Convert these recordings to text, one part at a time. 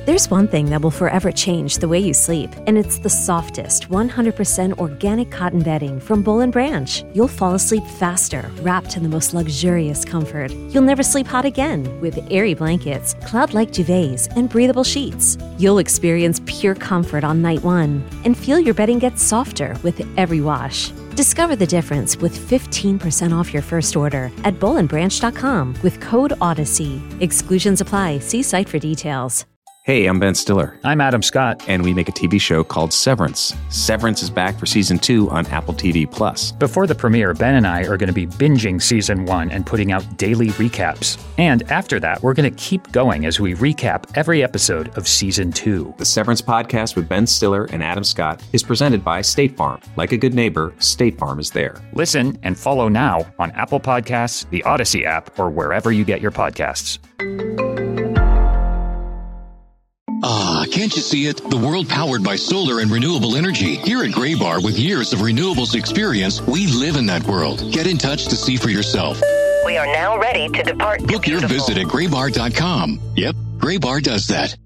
There's one thing that will forever change the way you sleep, and it's the softest, 100% organic cotton bedding from Boll & Branch. You'll fall asleep faster, wrapped in the most luxurious comfort. You'll never sleep hot again with airy blankets, cloud-like duvets, and breathable sheets. You'll experience pure comfort on night one and feel your bedding get softer with every wash. Discover the difference with 15% off your first order at bollandbranch.com with code Odyssey. Exclusions apply. See site for details. Hey, I'm Ben Stiller. I'm Adam Scott. And we make a TV show called Severance. Severance is back for season 2 on Apple TV+. Before the premiere, Ben and I are going to be binging season 1 and putting out daily recaps. And after that, we're going to keep going as we recap every episode of season 2. The Severance podcast with Ben Stiller and Adam Scott is presented by State Farm. Like a good neighbor, State Farm is there. Listen and follow now on Apple Podcasts, the Odyssey app, or wherever you get your podcasts. Ah, can't you see it? The world powered by solar and renewable energy. Here at Graybar, with years of renewables experience, we live in that world. Get in touch to see for yourself. We are now ready to depart. Book your visit at graybar.com. Yep, Graybar does that.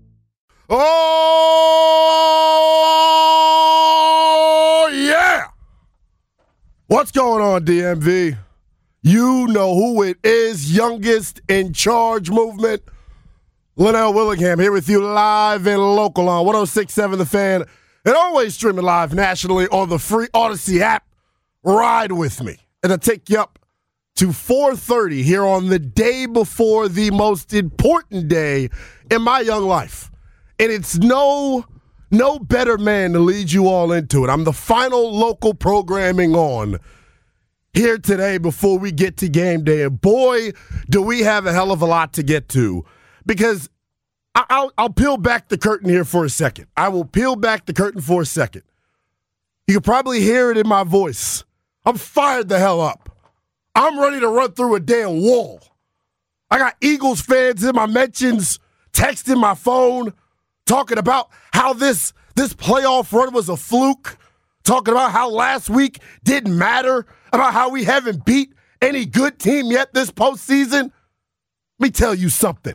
Oh, yeah! What's going on, DMV? You know who it is, youngest in charge movement. Linnell Willingham here with you live and local on 106.7 The Fan and always streaming live nationally on the free Odyssey app. Ride with me. And I'll take you up to 4:30 here on the day before the most important day in my young life. And it's no better man to lead you all into it. I'm the final local programming on here today before we get to game day. And boy, do we have a hell of a lot to get to. Because I'll peel back the curtain here for a second. I will peel back the curtain for a second. You can probably hear it in my voice. I'm fired the hell up. I'm ready to run through a damn wall. I got Eagles fans in my mentions, texting my phone, talking about how this playoff run was a fluke, talking about how last week didn't matter, about how we haven't beat any good team yet this postseason. Let me tell you something.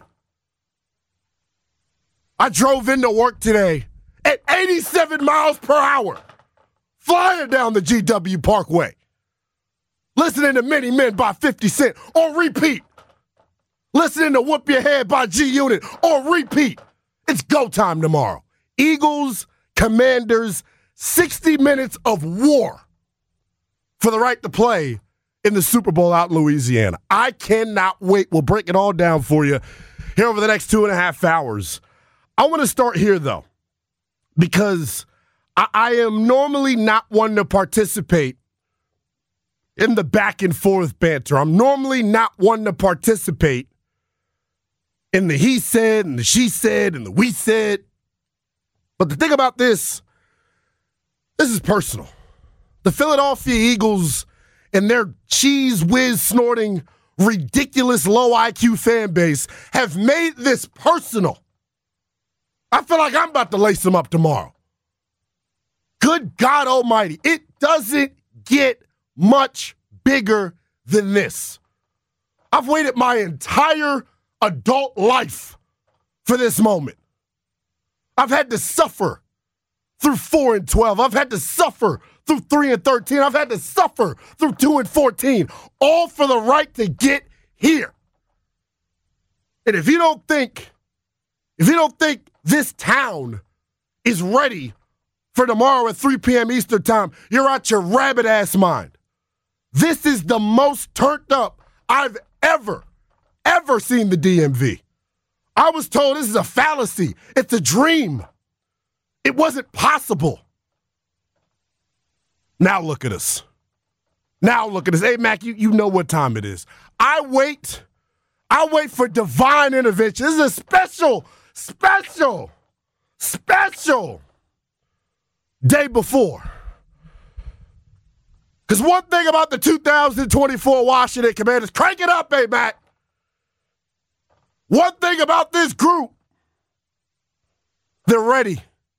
I drove into work today at 87 miles per hour, flying down the GW Parkway, listening to Many Men by 50 Cent on repeat, listening to Whoop Your Head by G-Unit on repeat. It's go time tomorrow. Eagles, Commanders, 60 minutes of war for the right to play in the Super Bowl out in Louisiana. I cannot wait. We'll break it all down for you here over the next 2.5 hours. I want to start here, though, because I am normally not one to participate in the back and forth banter. I'm normally not one to participate in the he said and the she said and the we said. But the thing about this is personal. The Philadelphia Eagles and their cheese whiz snorting, ridiculous low IQ fan base have made this personal. I feel like I'm about to lace them up tomorrow. Good God almighty. It doesn't get much bigger than this. I've waited my entire adult life for this moment. I've had to suffer through 4 and 12. I've had to suffer through 3 and 13. I've had to suffer through 2 and 14, all for the right to get here. And if you don't think this town is ready for tomorrow at 3 p.m. Eastern time, you're out your rabbit-ass mind. This is the most turned up I've ever seen the DMV. I was told this is a fallacy. It's a dream. It wasn't possible. Now look at us. Hey, Mac, you know what time it is. I wait for divine intervention. This is a special day before. Because one thing about the 2024 Washington Commanders, crank it up, hey, Mac. One thing about this group, they're ready.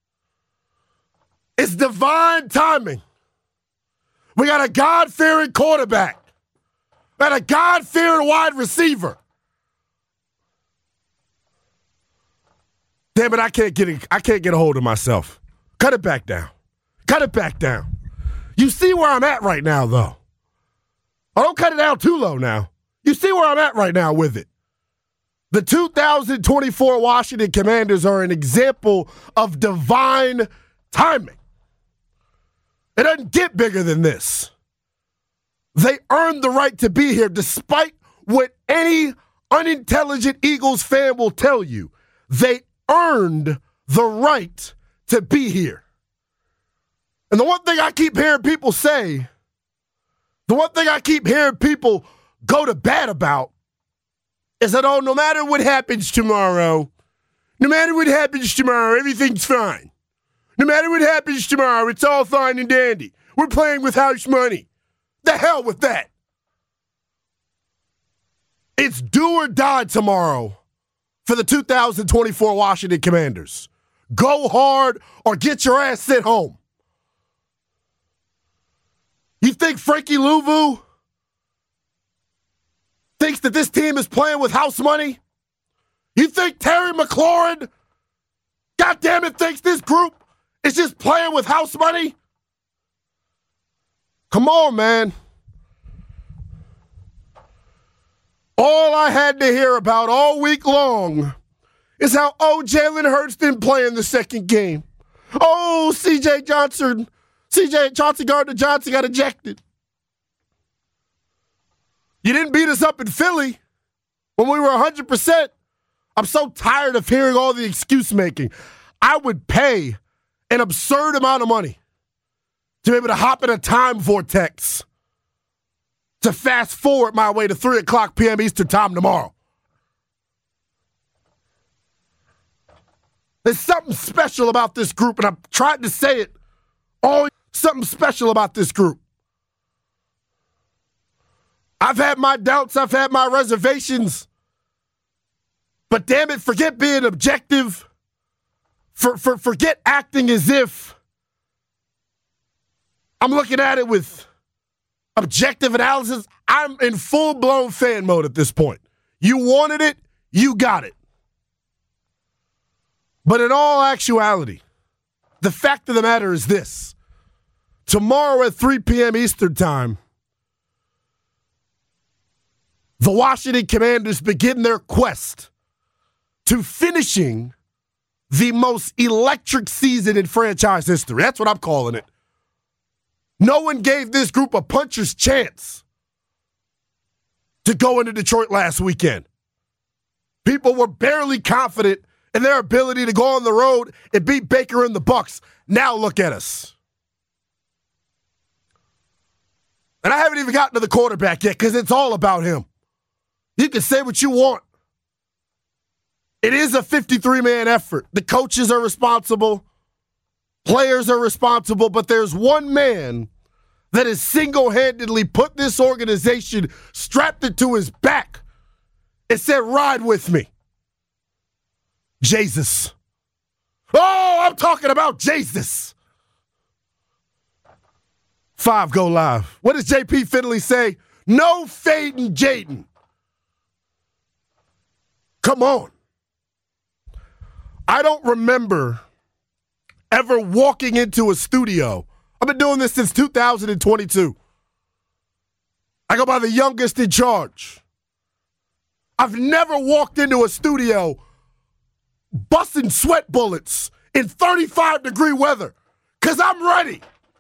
It's divine timing. We got a God-fearing quarterback and a God-fearing wide receiver. Damn it, I can't get a hold of myself. Cut it back down. Cut it back down. You see where I'm at right now, though. I don't cut it down too low now. You see where I'm at right now with it. The 2024 Washington Commanders are an example of divine timing. It doesn't get bigger than this. They earned the right to be here despite what any unintelligent Eagles fan will tell you. They earned the right to be here. And the one thing I keep hearing people say, the one thing I keep hearing people go to bat about is that, oh, no matter what happens tomorrow, everything's fine. No matter what happens tomorrow, it's all fine and dandy. We're playing with house money. The hell with that. It's do or die tomorrow for the 2024 Washington Commanders. Go hard or get your ass sent home. You think Frankie Louvu thinks that this team is playing with house money? You think Terry McLaurin, goddammit, thinks this group is just playing with house money? Come on, man. All I had to hear about all week long is how, Jalen Hurts didn't play in the second game. CJ Johnson Gardner-Johnson got ejected. You didn't beat us up in Philly when we were 100%. I'm so tired of hearing all the excuse making. I would pay an absurd amount of money to be able to hop in a time vortex to fast forward my way to 3 o'clock p.m. Eastern time tomorrow. There's something special about this group, and I'm trying to say it all. Something special about this group. I've had my doubts. I've had my reservations. But damn it, forget being objective. Forget acting as if I'm looking at it with objective analysis. I'm in full-blown fan mode at this point. You wanted it, you got it. But in all actuality, the fact of the matter is this. Tomorrow at 3 p.m. Eastern time, the Washington Commanders begin their quest to finishing the most electric season in franchise history. That's what I'm calling it. No one gave this group a puncher's chance to go into Detroit last weekend. People were barely confident in their ability to go on the road and beat Baker and the Bucs. Now look at us. And I haven't even gotten to the quarterback yet because it's all about him. You can say what you want. It is a 53-man effort. The coaches are responsible. Players are responsible. But there's one man that has single-handedly put this organization, strapped it to his back, and said, ride with me. Jesus. Oh, I'm talking about Jesus. 5 go live. What does JP Finley say? No fading Jaden. Come on. I don't remember ever walking into a studio. I've been doing this since 2022. I go by the youngest in charge. I've never walked into a studio busting sweat bullets in 35-degree weather because I'm ready.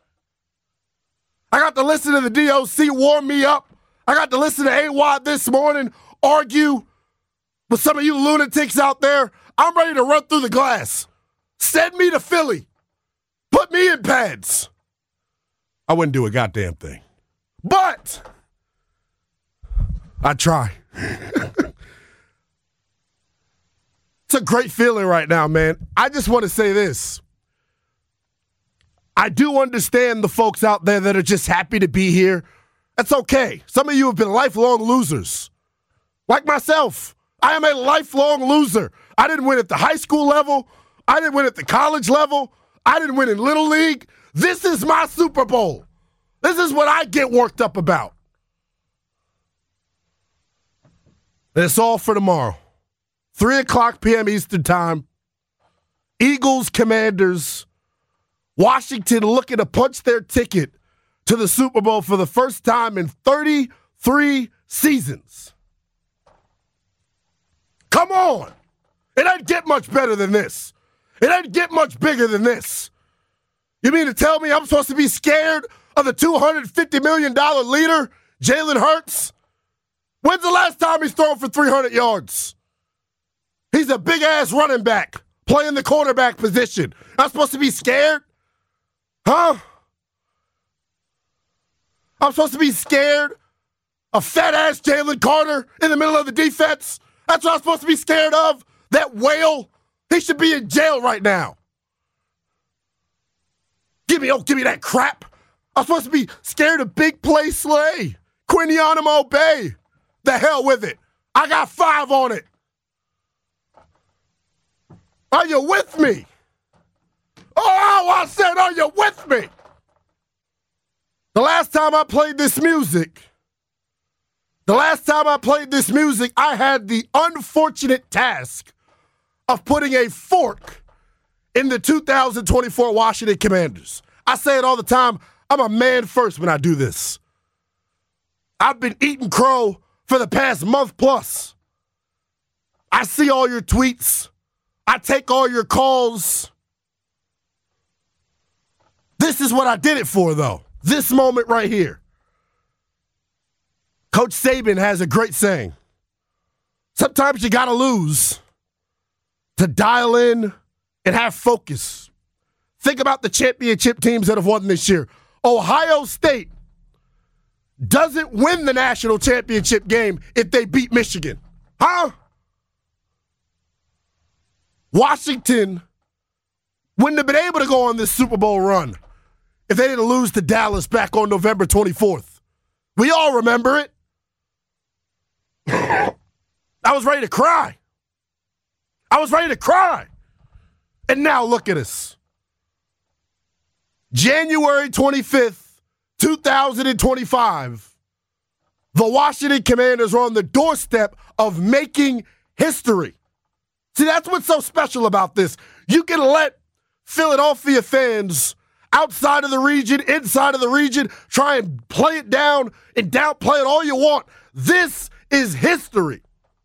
I got to listen to the DOC warm me up. I got to listen to AWOD this morning argue with some of you lunatics out there. I'm ready to run through the glass. Send me to Philly. Put me in pads. I wouldn't do a goddamn thing. But I try. It's a great feeling right now, man. I just want to say this. I do understand the folks out there that are just happy to be here. That's okay. Some of you have been lifelong losers. Like myself. I am a lifelong loser. I didn't win at the high school level. I didn't win at the college level. I didn't win in Little League. This is my Super Bowl. This is what I get worked up about. And it's all for tomorrow. 3 o'clock p.m. Eastern time. Eagles, Commanders. Washington looking to punch their ticket to the Super Bowl for the first time in 33 seasons. Come on. It doesn't get much better than this. It doesn't get much bigger than this. You mean to tell me I'm supposed to be scared of the $250 million leader, Jalen Hurts? When's the last time he's thrown for 300 yards? He's a big-ass running back playing the quarterback position. I'm supposed to be scared? Huh? I'm supposed to be scared of fat-ass Jalen Carter in the middle of the defense? That's what I'm supposed to be scared of? That whale? He should be in jail right now. Give me that crap. I'm supposed to be scared of Big Play Slay. Quinionimo Bay. The hell with it. I got 5 on it. Are you with me? Oh, I said, are you with me? The last time I played this music, I had the unfortunate task of putting a fork in the 2024 Washington Commanders. I say it all the time. I'm a man first when I do this. I've been eating crow for the past month plus. I see all your tweets. I take all your calls. This is what I did it for, though. This moment right here. Coach Saban has a great saying. Sometimes you got to lose to dial in and have focus. Think about the championship teams that have won this year. Ohio State doesn't win the national championship game if they beat Michigan. Huh? Washington wouldn't have been able to go on this Super Bowl run if they didn't lose to Dallas back on November 24th. We all remember it. I was ready to cry. And now look at us. January 25th, 2025, the Washington Commanders are on the doorstep of making history. See, that's what's so special about this. You can let Philadelphia fans outside of the region, inside of the region, try and play it down and downplay it all you want. This is history.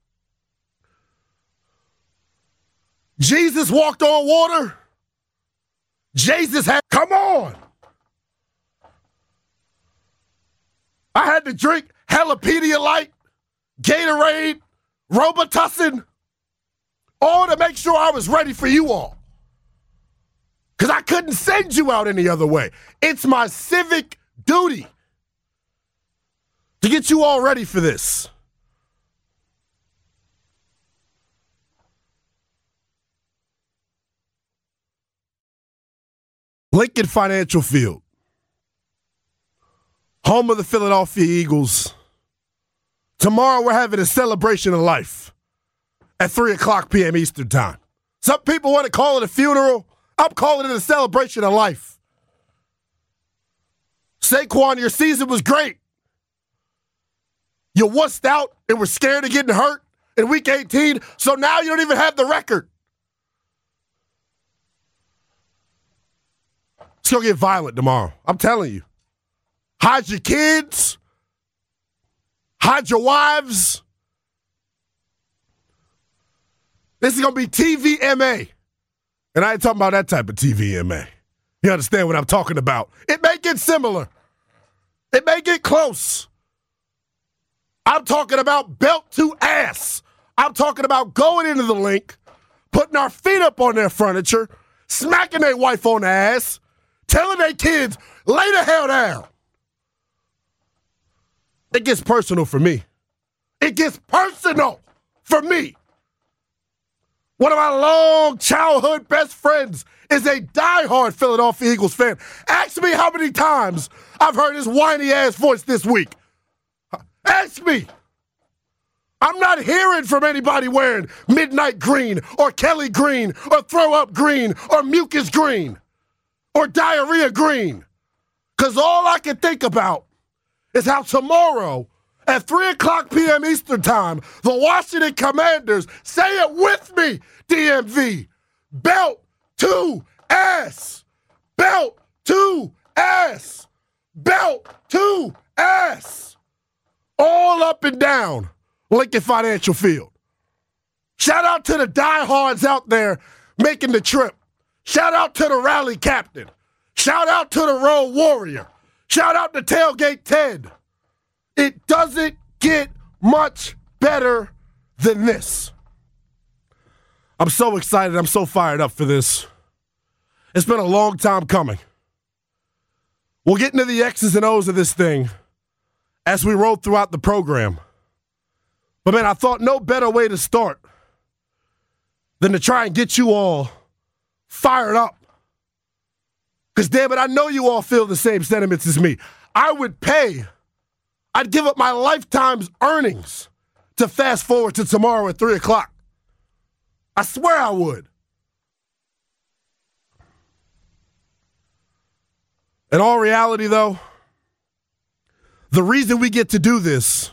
Jesus walked on water. Come on. I had to drink Hella Light, Gatorade, Robitussin, all to make sure I was ready for you all. Because I couldn't send you out any other way. It's my civic duty to get you all ready for this. Lincoln Financial Field, home of the Philadelphia Eagles. Tomorrow we're having a celebration of life at 3 o'clock p.m. Eastern Time. Some people want to call it a funeral. I'm calling it a celebration of life. Saquon, your season was great. You wussed out and were scared of getting hurt in Week 18, so now you don't even have the record. It's going to get violent tomorrow. I'm telling you. Hide your kids. Hide your wives. This is going to be TVMA. And I ain't talking about that type of TVMA. You understand what I'm talking about? It may get similar. It may get close. I'm talking about belt to ass. I'm talking about going into the link, putting our feet up on their furniture, smacking their wife on the ass, telling their kids, lay the hell down. It gets personal for me. It gets personal for me. One of my long childhood best friends is a diehard Philadelphia Eagles fan. Ask me how many times I've heard his whiny-ass voice this week. Ask me. I'm not hearing from anybody wearing midnight green or Kelly green or throw-up green or mucus green or diarrhea green. Because all I can think about is how tomorrow at 3 o'clock p.m. Eastern Time, the Washington Commanders, say it with me, DMV, belt to ass. Belt to ass. Belt to ass. All up and down Lincoln Financial Field. Shout out to the diehards out there making the trip. Shout out to the rally captain. Shout out to the road warrior. Shout out to Tailgate Ted. It doesn't get much better than this. I'm so excited. I'm so fired up for this. It's been a long time coming. We'll get into the X's and O's of this thing as we roll throughout the program. But, man, I thought no better way to start than to try and get you all fired up. Because, damn it, I know you all feel the same sentiments as me. I'd give up my lifetime's earnings to fast forward to tomorrow at 3 o'clock. I swear I would. In all reality, though, the reason we get to do this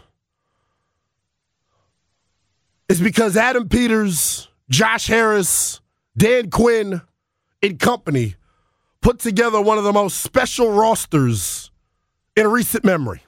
is because Adam Peters, Josh Harris, Dan Quinn, and company put together one of the most special rosters in recent memory.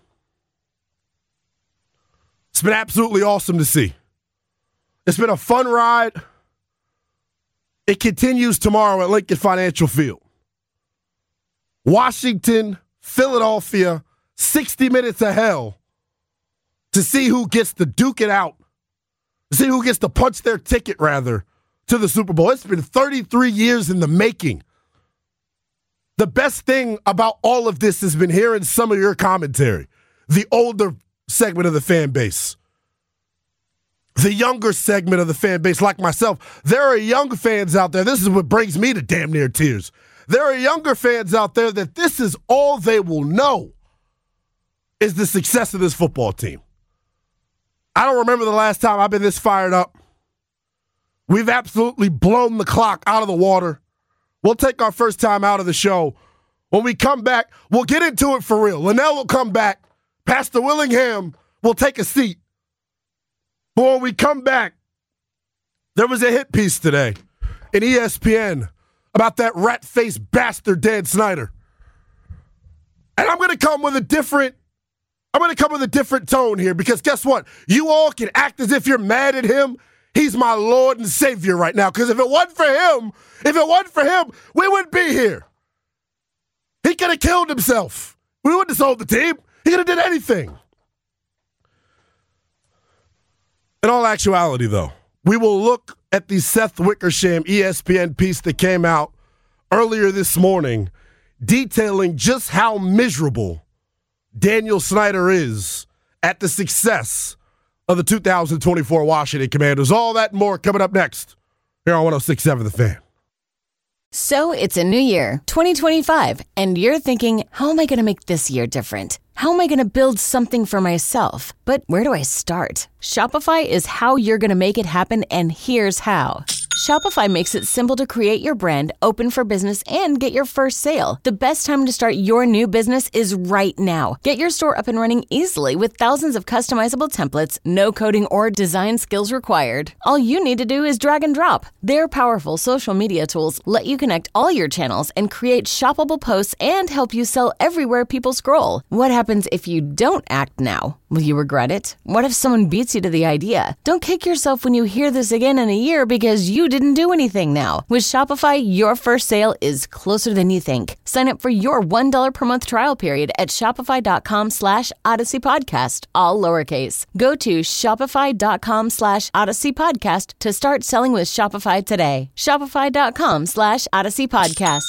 It's been absolutely awesome to see. It's been a fun ride. It continues tomorrow at Lincoln Financial Field. Washington, Philadelphia, 60 minutes of hell to see who gets to duke it out, to see who gets to punch their ticket, rather, to the Super Bowl. It's been 33 years in the making. The best thing about all of this has been hearing some of your commentary, the older segment of the fan base, the younger segment of the fan base like myself. There are young fans out there. This is what brings me to damn near tears. There are younger fans out there that this is all they will know is the success of this football team. I don't remember the last time I've been this fired up. We've absolutely blown the clock out of the water. We'll take our first time out of the show. When we come back, we'll get into it for real. Linnell will come back. Pastor Willingham will take a seat. But when we come back, there was a hit piece today in ESPN about that rat-faced bastard Dan Snyder. And I'm going to come with a different tone here, because guess what? You all can act as if you're mad at him. He's my Lord and Savior right now, because if it wasn't for him, we wouldn't be here. He could have killed himself. We wouldn't have sold the team. He could have did anything. In all actuality, though, we will look at the Seth Wickersham ESPN piece that came out earlier this morning detailing just how miserable Daniel Snyder is at the success of the 2024 Washington Commanders. All that and more coming up next here on 106.7 The Fan. So it's a new year, 2025, and you're thinking, how am I going to make this year different? How am I going to build something for myself? But where do I start? Shopify is how you're going to make it happen, and here's how. Shopify makes it simple to create your brand, open for business, and get your first sale. The best time to start your new business is right now. Get your store up and running easily with thousands of customizable templates, no coding or design skills required. All you need to do is drag and drop. Their powerful social media tools let you connect all your channels and create shoppable posts and help you sell everywhere people scroll. What happens if you don't act now? Will you regret it? What if someone beats you to the idea? Don't kick yourself when you hear this again in a year because you didn't do anything now. With Shopify, your first sale is closer than you think. Sign up for your $1 per month trial period at shopify.com/Odyssey Podcast, all lowercase. Go to shopify.com/Odyssey Podcast to start selling with Shopify today. Shopify.com/Odyssey Podcast.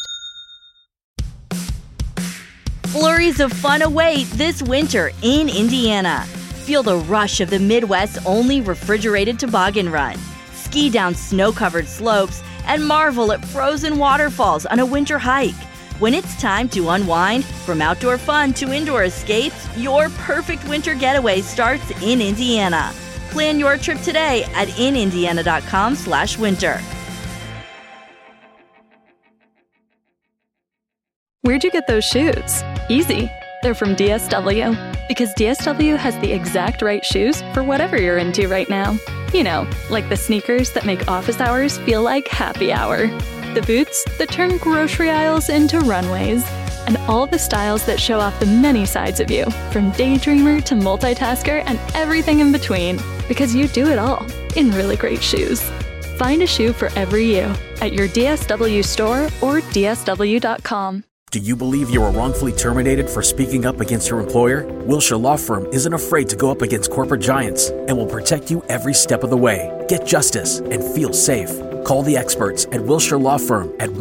Flurries of fun await this winter in Indiana. Feel the rush of the Midwest's only refrigerated toboggan run. Ski down snow-covered slopes and marvel at frozen waterfalls on a winter hike. When it's time to unwind, from outdoor fun to indoor escapes, your perfect winter getaway starts in Indiana. Plan your trip today at inindiana.com/winter. Where'd you get those shoes? Easy. They're from DSW. Because DSW has the exact right shoes for whatever you're into right now. You know, like the sneakers that make office hours feel like happy hour. The boots that turn grocery aisles into runways. And all the styles that show off the many sides of you, from daydreamer to multitasker and everything in between. Because you do it all in really great shoes. Find a shoe for every you at your DSW store or DSW.com. Do you believe you were wrongfully terminated for speaking up against your employer? Wilshire Law Firm isn't afraid to go up against corporate giants and will protect you every step of the way. Get justice and feel safe. Call the experts at Wilshire Law Firm at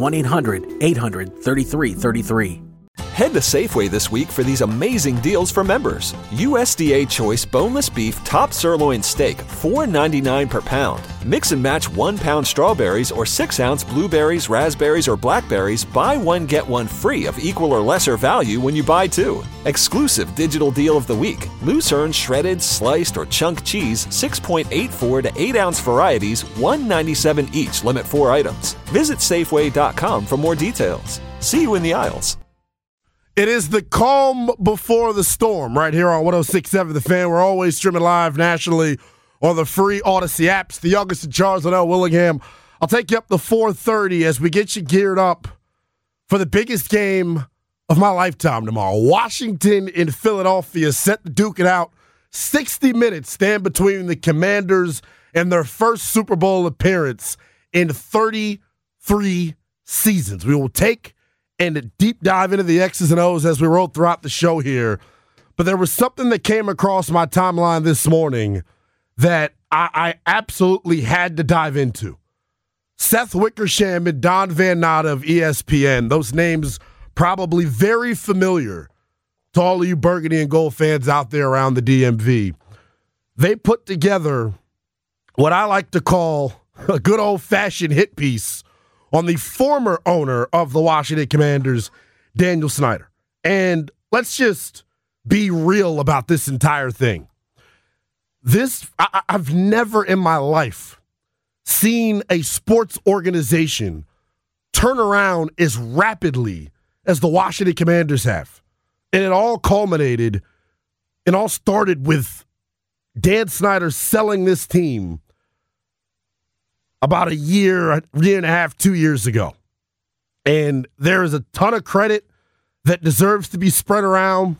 1-800-800-3333. Head to Safeway this week for these amazing deals for members. USDA Choice Boneless Beef Top Sirloin Steak, $4.99 per pound. Mix and match 1 pound strawberries or 6-ounce blueberries, raspberries, or blackberries. Buy one, get one free of equal or lesser value when you buy two. Exclusive digital deal of the week. Lucerne shredded, sliced, or chunk cheese, 6.84 to 8-ounce varieties, $1.97 each, limit 4 items. Visit Safeway.com for more details. See you in the aisles. It is the calm before the storm right here on 106.7 The Fan. We're always streaming live nationally on the free Odyssey apps. The youngest of Charles Liddell Willingham. I'll take you up to 4:30 as we get you geared up for the biggest game of my lifetime tomorrow. Washington in Philadelphia set to duke it out. 60 minutes stand between the Commanders and their first Super Bowl appearance in 33 seasons. We will take and a deep dive into the X's and O's as we roll throughout the show here. But there was something that came across my timeline this morning that I absolutely had to dive into. Seth Wickersham and Don Van Natta of ESPN, those names probably very familiar to all of you Burgundy and Gold fans out there around the DMV. They put together what I like to call a good old-fashioned hit piece on the former owner of the Washington Commanders, Daniel Snyder. And let's just be real about this entire thing. I've never in my life seen a sports organization turn around as rapidly as the Washington Commanders have. And it all culminated, it all started with Dan Snyder selling this team about a year and a half, 2 years ago. And there is a ton of credit that deserves to be spread around.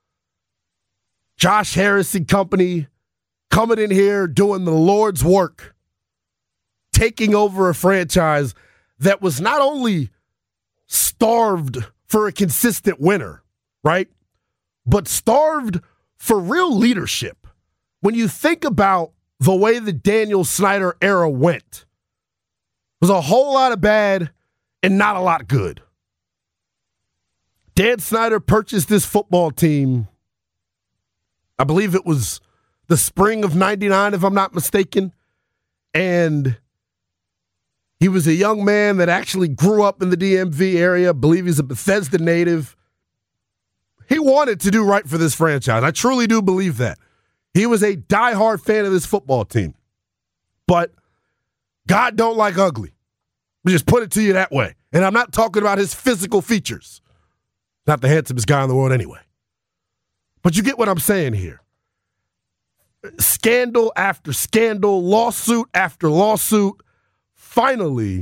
Josh Harris and company coming in here, doing the Lord's work, taking over a franchise that was not only starved for a consistent winner, right, but starved for real leadership. When you think about the way the Daniel Snyder era went, was a whole lot of bad and not a lot good. Dan Snyder purchased this football team, I believe it was the spring of '99, if I'm not mistaken. And he was a young man that actually grew up in the DMV area. I believe he's a Bethesda native. He wanted to do right for this franchise. I truly do believe that. He was a diehard fan of this football team. But God don't like ugly. We just put it to you that way. And I'm not talking about his physical features. Not the handsomest guy in the world anyway. But you get what I'm saying here. Scandal after scandal, lawsuit after lawsuit. Finally,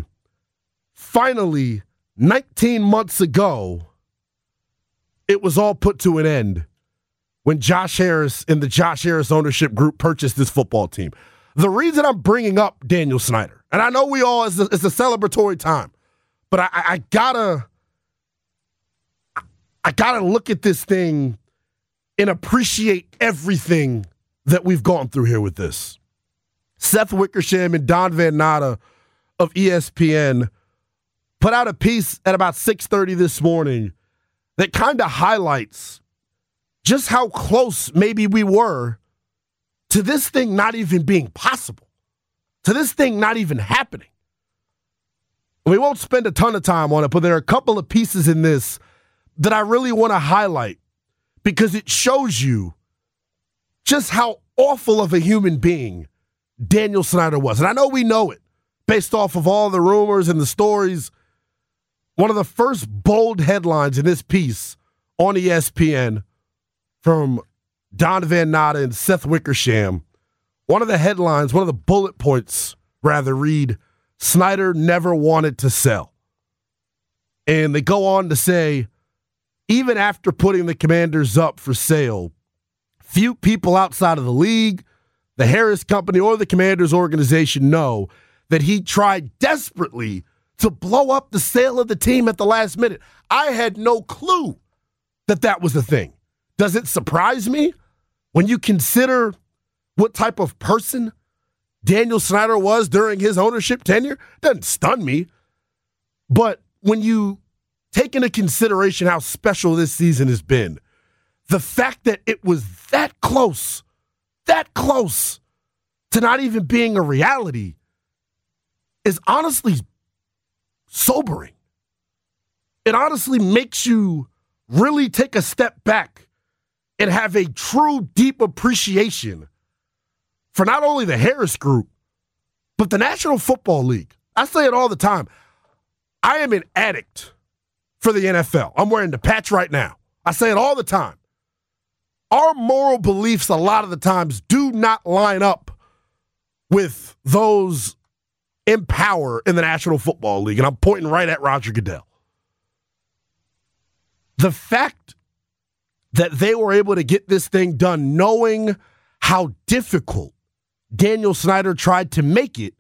19 months ago, it was all put to an end when Josh Harris and the Josh Harris ownership group purchased this football team. The reason I'm bringing up Daniel Snyder, and I know we all, it's a celebratory time, but I gotta look at this thing and appreciate everything that we've gone through here with this. Seth Wickersham and Don Van Natta of ESPN put out a piece at about 6:30 this morning that kind of highlights just how close maybe we were to this thing not even being possible, to this thing not even happening. We won't spend a ton of time on it, but there are a couple of pieces in this that I really want to highlight because it shows you just how awful of a human being Daniel Snyder was. And I know we know it based off of all the rumors and the stories. One of the first bold headlines in this piece on ESPN from Don Van Natta and Seth Wickersham, one of the bullet points, read, Snyder never wanted to sell. And they go on to say, even after putting the Commanders up for sale, few people outside of the league, the Harris Company, or the Commanders organization know that he tried desperately to blow up the sale of the team at the last minute. I had no clue that that was the thing. Does it surprise me when you consider what type of person Daniel Snyder was during his ownership tenure? Doesn't stun me. But when you take into consideration how special this season has been, the fact that it was that close to not even being a reality is honestly sobering. It honestly makes you really take a step back and have a true, deep appreciation for not only the Harris Group, but the National Football League. I say it all the time. I am an addict for the NFL. I'm wearing the patch right now. I say it all the time. Our moral beliefs a lot of the times do not line up with those in power in the National Football League, and I'm pointing right at Roger Goodell. The fact that they were able to get this thing done knowing how difficult Daniel Snyder tried to make it,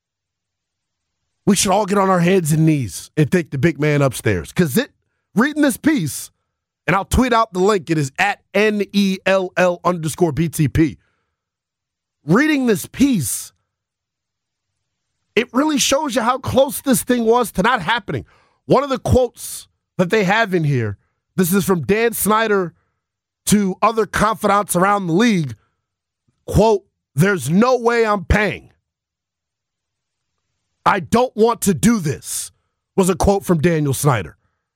we should all get on our heads and knees and thank the big man upstairs. Because reading this piece, and I'll tweet out the link, it is at NELL_BTP. Reading this piece, it really shows you how close this thing was to not happening. One of the quotes that they have in here, this is from Dan Snyder to other confidants around the league, quote, "There's no way I'm paying. I don't want to do this," was a quote from Daniel Snyder.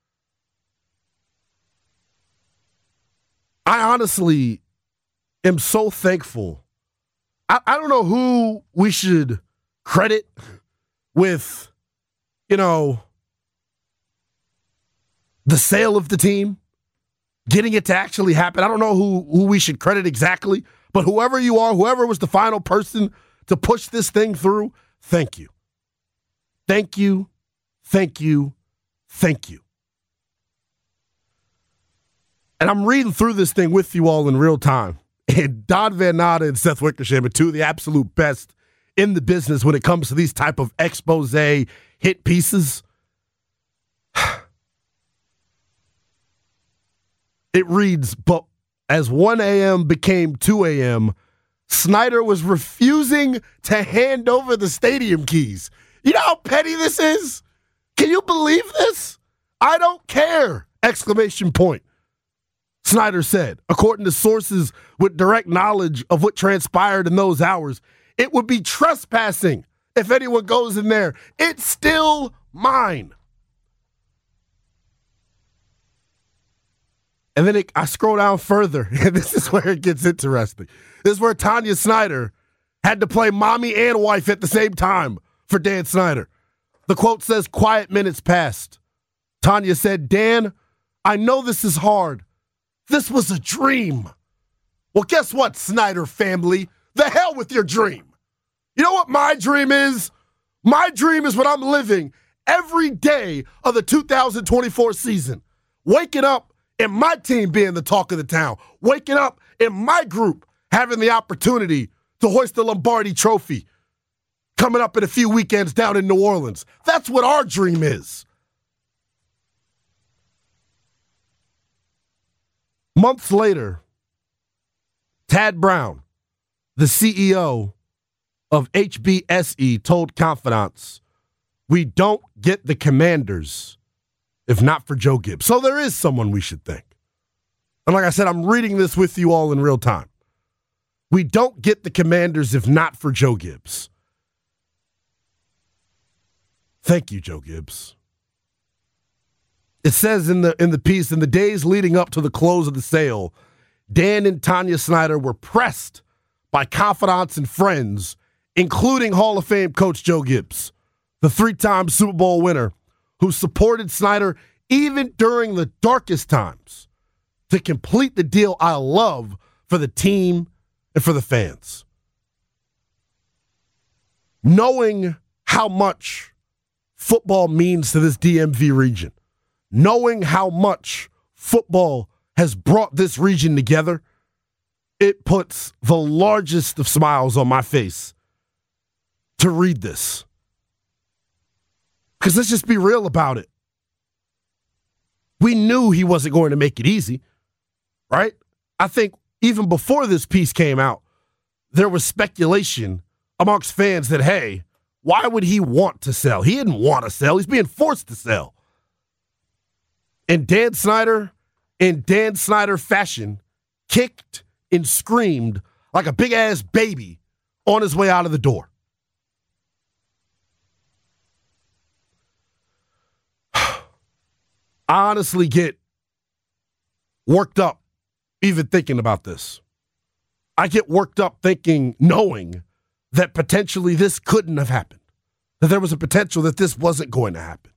I honestly am so thankful. I don't know who we should credit with, the sale of the team, getting it to actually happen. I don't know who we should credit exactly, but whoever you are, whoever was the final person to push this thing through, thank you. Thank you, thank you, thank you. And I'm reading through this thing with you all in real time. And Don Van Natta and Seth Wickersham are two of the absolute best in the business when it comes to these type of expose hit pieces. It reads, but as 1 a.m. became 2 a.m., Snyder was refusing to hand over the stadium keys. You know how petty this is? Can you believe this? I don't care! Exclamation point. Snyder said, according to sources with direct knowledge of what transpired in those hours, it would be trespassing if anyone goes in there. It's still mine. And then I scroll down further, and this is where it gets interesting. This is where Tanya Snyder had to play mommy and wife at the same time for Dan Snyder. The quote says, "Quiet minutes passed. Tanya said, Dan, I know this is hard. This was a dream." Well, guess what, Snyder family? The hell with your dream. You know what my dream is? My dream is what I'm living every day of the 2024 season. Waking up and my team being the talk of the town. Waking up in my group having the opportunity to hoist the Lombardi Trophy coming up in a few weekends down in New Orleans. That's what our dream is. Months later, Tad Brown, the CEO of HBSE, told confidants, "We don't get the Commanders if not for Joe Gibbs." So there is someone we should thank. And like I said, I'm reading this with you all in real time. We don't get the Commanders if not for Joe Gibbs. Thank you, Joe Gibbs. It says in the piece, in the days leading up to the close of the sale, Dan and Tanya Snyder were pressed by confidants and friends, including Hall of Fame coach Joe Gibbs, the 3-time Super Bowl winner who supported Snyder even during the darkest times, to complete the deal I love for the team and for the fans. Knowing how much football means to this DMV region, knowing how much football has brought this region together, it puts the largest of smiles on my face to read this. Because let's just be real about it. We knew he wasn't going to make it easy, right? I think even before this piece came out, there was speculation amongst fans that, hey, why would he want to sell? He didn't want to sell. He's being forced to sell. And Dan Snyder, in Dan Snyder fashion, kicked and screamed like a big-ass baby on his way out of the door. I honestly get worked up even thinking about this. I get worked up knowing that potentially this couldn't have happened, that there was a potential that this wasn't going to happen.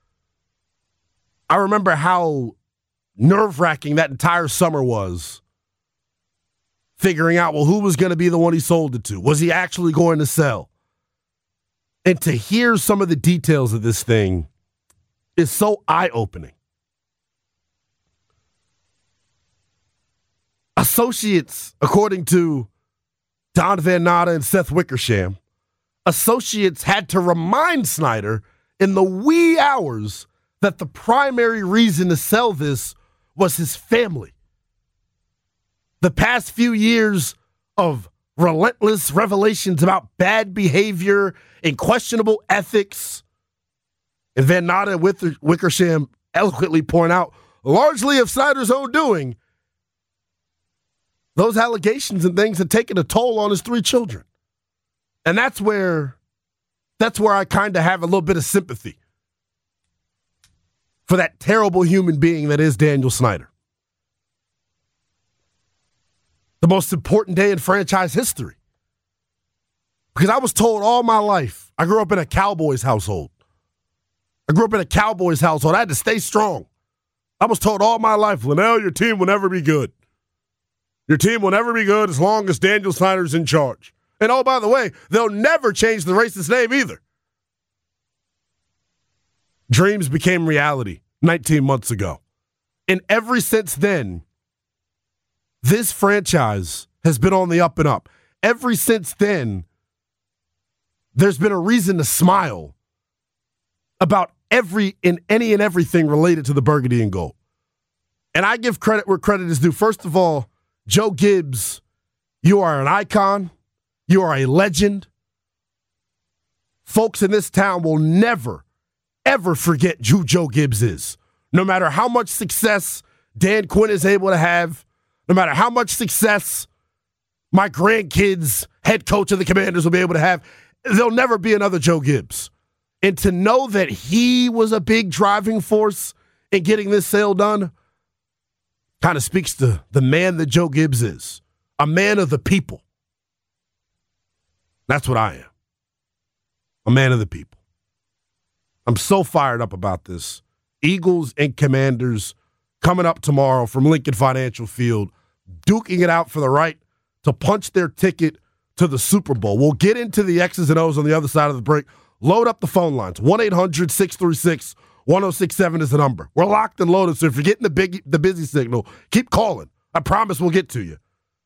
I remember how nerve-wracking that entire summer was, figuring out, well, who was going to be the one he sold it to? Was he actually going to sell? And to hear some of the details of this thing is so eye-opening. Associates, according to Don Van Natta and Seth Wickersham, associates had to remind Snyder in the wee hours that the primary reason to sell this was his family. The past few years of relentless revelations about bad behavior and questionable ethics, and Van Natta and Wickersham eloquently point out, largely of Snyder's own doing, those allegations and things had taken a toll on his 3 children. And that's where I kind of have a little bit of sympathy for that terrible human being that is Daniel Snyder. The most important day in franchise history. Because I was told all my life, I grew up in a Cowboys household. I had to stay strong. I was told all my life, Linnell, your team will never be good. Your team will never be good as long as Daniel Snyder's in charge. And oh, by the way, they'll never change the racist name either. Dreams became reality 19 months ago. And ever since then, this franchise has been on the up and up. Ever since then, there's been a reason to smile about any and everything related to the Burgundy and Gold. And I give credit where credit is due. First of all, Joe Gibbs, you are an icon. You are a legend. Folks in this town will never, ever forget who Joe Gibbs is. No matter how much success Dan Quinn is able to have, no matter how much success my grandkids, head coach of the Commanders, will be able to have, there'll never be another Joe Gibbs. And to know that he was a big driving force in getting this sale done kind of speaks to the man that Joe Gibbs is, a man of the people. That's what I am, a man of the people. I'm so fired up about this. Eagles and Commanders coming up tomorrow from Lincoln Financial Field, duking it out for the right to punch their ticket to the Super Bowl. We'll get into the X's and O's on the other side of the break. Load up the phone lines. 1-800-636-1067 is the number. We're locked and loaded, so if you're getting the busy signal, keep calling. I promise we'll get to you.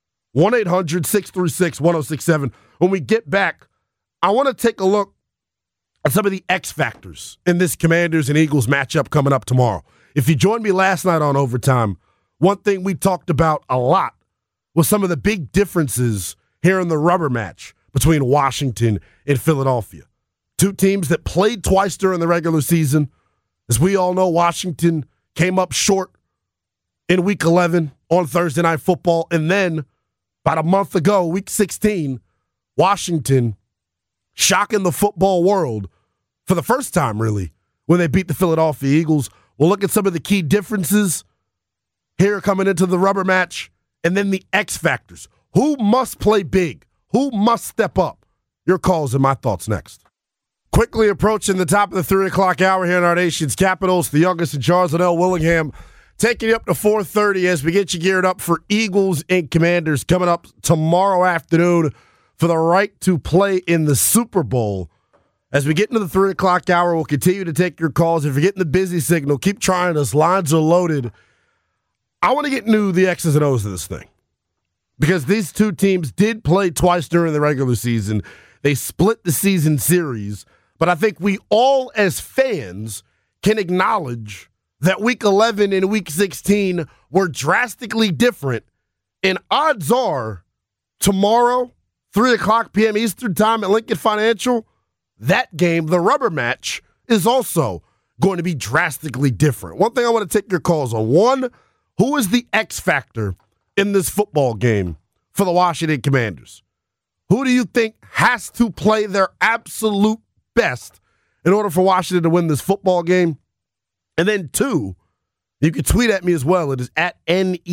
1-800-636-1067. When we get back, I want to take a look at some of the X factors in this Commanders and Eagles matchup coming up tomorrow. If you joined me last night on Overtime, one thing we talked about a lot was some of the big differences here in the rubber match between Washington and Philadelphia. 2 teams that played twice during the regular season. As we all know, Washington came up short in Week 11 on Thursday Night Football. And then about a month ago, Week 16, Washington shocking the football world for the first time, really, when they beat the Philadelphia Eagles. We'll look at some of the key differences here coming into the rubber match, and then the X factors. Who must play big? Who must step up? Your calls and my thoughts next. Quickly approaching the top of the 3 o'clock hour here in our nation's capitals, the youngest in charge, Linnell Willingham, taking you up to 4:30 as we get you geared up for Eagles and Commanders coming up tomorrow afternoon for the right to play in the Super Bowl. As we get into the 3 o'clock hour, we'll continue to take your calls. If you're getting the busy signal, keep trying us. Lines are loaded. I want to get into the X's and O's of this thing because these two teams did play twice during the regular season. They split the season series, but I think we all as fans can acknowledge that Week 11 and Week 16 were drastically different, and odds are tomorrow, 3 o'clock p.m. Eastern Time at Lincoln Financial, that game, the rubber match, is also going to be drastically different. One thing I want to take your calls on. One, who is the X factor in this football game for the Washington Commanders? Who do you think has to play their absolute best in order for Washington to win this football game? And then two, you can tweet at me as well. It is at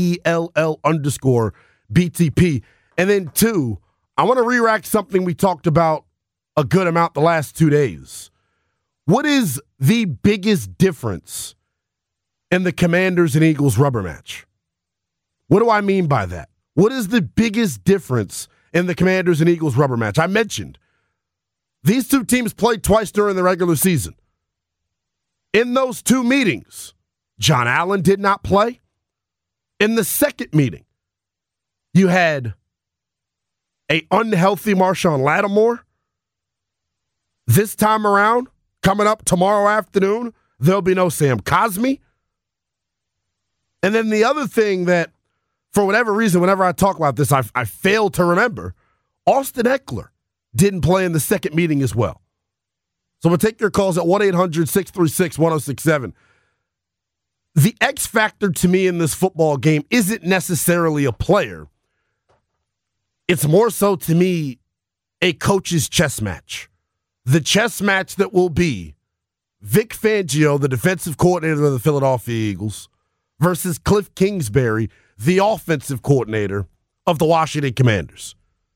NELL_BTP. And then two, I want to re-rack something we talked about a good amount the last 2 days. What is the biggest difference in the Commanders and Eagles rubber match? What do I mean by that? What is the biggest difference in the Commanders and Eagles rubber match? I mentioned these two teams played twice during the regular season. In those two meetings, John Allen did not play. In the second meeting, you had an unhealthy Marshawn Lattimore. This time around, coming up tomorrow afternoon, there'll be no Sam Cosmi. And then the other thing that, for whatever reason, whenever I talk about this, I fail to remember, Austin Eckler didn't play in the second meeting as well. So we'll take your calls at 1-800-636-1067. The X factor to me in this football game isn't necessarily a player. It's more so to me a coach's chess match. The chess match that will be Vic Fangio, the defensive coordinator of the Philadelphia Eagles, versus Cliff Kingsbury, the offensive coordinator of the Washington Commanders.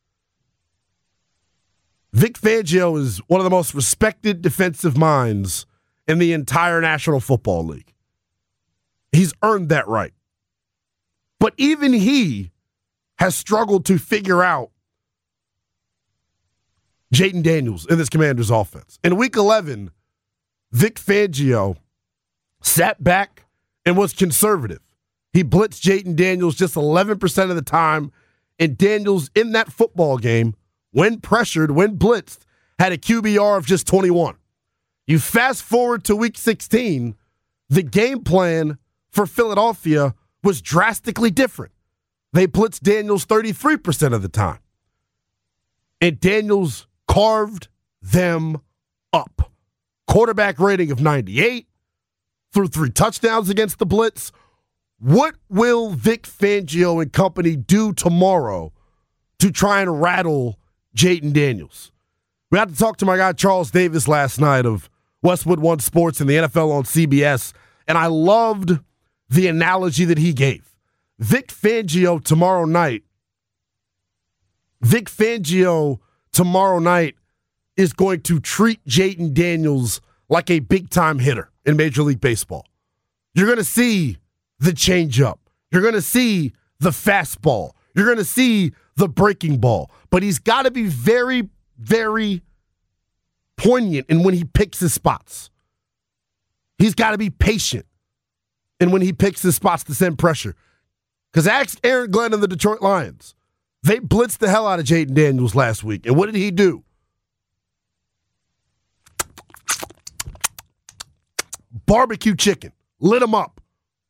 Vic Fangio is one of the most respected defensive minds in the entire National Football League. He's earned that right. But even he has struggled to figure out Jayden Daniels in this Commanders offense. In Week 11, Vic Fangio sat back and was conservative. He blitzed Jayden Daniels just 11% of the time, and Daniels in that football game, when pressured, when blitzed, had a QBR of just 21. You fast forward to Week 16, the game plan for Philadelphia was drastically different. They blitzed Daniels 33% of the time. And Daniels carved them up. Quarterback rating of 98, threw 3 touchdowns against the blitz. What will Vic Fangio and company do tomorrow to try and rattle Jayden Daniels? We had to talk to my guy Charles Davis last night of Westwood One Sports and the NFL on CBS, and I loved the analogy that he gave. Vic Fangio tomorrow night is going to treat Jayden Daniels like a big-time hitter in Major League Baseball. You're going to see the changeup. You're going to see the fastball. You're going to see the breaking ball. But he's got to be very, very poignant in when he picks his spots. He's got to be patient in when he picks his spots to send pressure. Because ask Aaron Glenn and the Detroit Lions. They blitzed the hell out of Jayden Daniels last week. And what did he do? Barbecue chicken. Lit him up.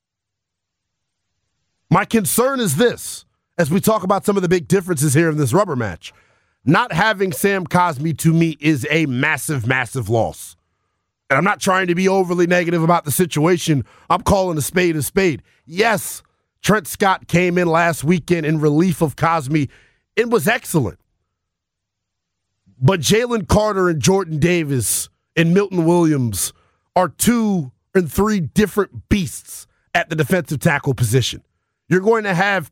My concern is this, as we talk about some of the big differences here in this rubber match. Not having Sam Cosmi, to me, is a massive, massive loss. And I'm not trying to be overly negative about the situation. I'm calling a spade a spade. Yes, Trent Scott came in last weekend in relief of Cosmi. It was excellent. But Jalen Carter and Jordan Davis and Milton Williams are 2 and 3 different beasts at the defensive tackle position. You're going to have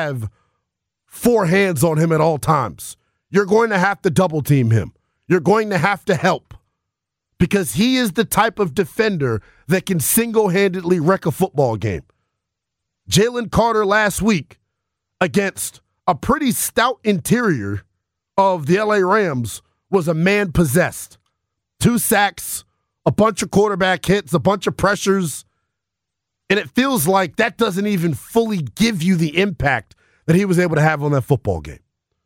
4 hands on him at all times. You're going to have to double team him. You're going to have to help because he is the type of defender that can single-handedly wreck a football game. Jalen Carter last week against a pretty stout interior of the LA Rams was a man possessed. 2 sacks, a bunch of quarterback hits, a bunch of pressures, and it feels like that doesn't even fully give you the impact that he was able to have on that football game.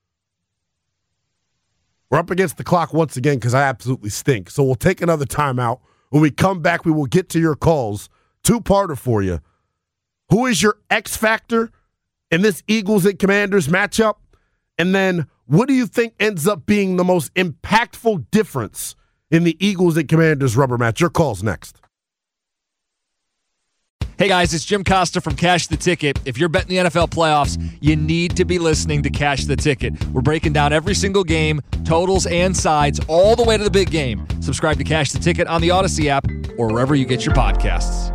We're up against the clock once again because I absolutely stink. So we'll take another timeout. When we come back, we will get to your calls. 2-parter for you. Who is your X factor in this Eagles and Commanders matchup? And then what do you think ends up being the most impactful difference in the Eagles and Commanders rubber match? Your call's next. Hey guys, it's Jim Costa from Cash the Ticket. If you're betting the NFL playoffs, you need to be listening to Cash the Ticket. We're breaking down every single game, totals and sides, all the way to the big game. Subscribe to Cash the Ticket on the Odyssey app or wherever you get your podcasts.